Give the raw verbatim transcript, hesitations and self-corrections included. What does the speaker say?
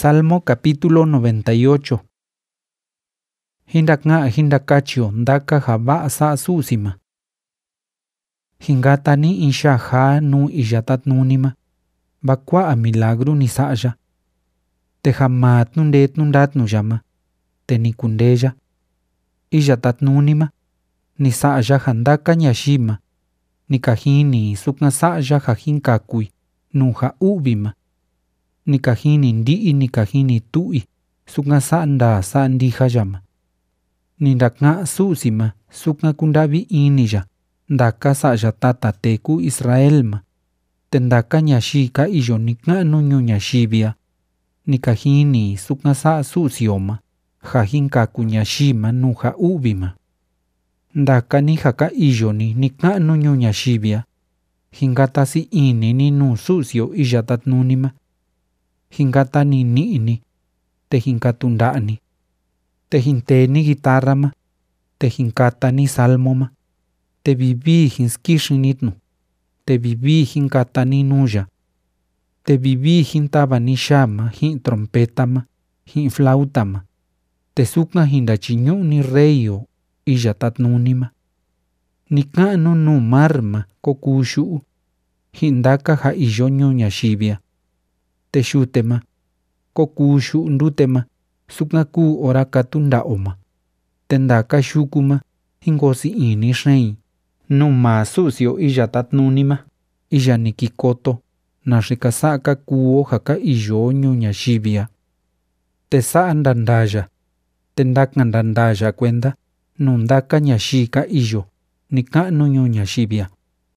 Salmo capítulo noventa y ocho. Hindaknga hindakachio ndaka java sa susima. Hingatani insha ha nu ijatat nunima. Bakwa a milagro ni saja. Te hamat nundet nundat nujama. Te nikundeja. Ijatat nunima. Ni saja handaka nyashima. Nikahini sukna saja hahinkakui. Nuha ubima. Nikahini ndii nikahini tui. Sukna sanda sandi hajama. Nindaknga susima. Sukna kundavi inija. Ndaka saja tata teku Israelma. Tendaka nyashika iyo nikna nunyu nyashibia. Nikahini sukna sa susioma. Hajinkaku nyashima nuha ubima. Ndaka ni haka iyo ni nikna nunyu nyashibia. Hingata si ini ni nu susio ijatat nunima. Hingata ni niini. Te hinkatundani. Te hinte ni guitarrama. Te hinkata ni salmoma. Te vivi hinskishinitnu. Te vivi hinkata ni nuja. Te vivi hintaba ni shama hin trompetama. Hin flautama. Te sukna hindachinyu ni reyo. Ijatat nunima. Nikanu nu marma kokushu. Hindaka ha iyo nyunya shibia. Te shutema. Kokushu ndutema. Sukna ku orakatunda oma. Tendaka shukuma. Hingosi ini shrei. Numa susio ijatat nunima. Ija nikikoto. Nashikasaka kuo haka iyo nyunya shibia. Te saa ndandaya. Tendaka ndandaya kwenda. Nundaka nyashika iyo. Nika nunyu nyashibia.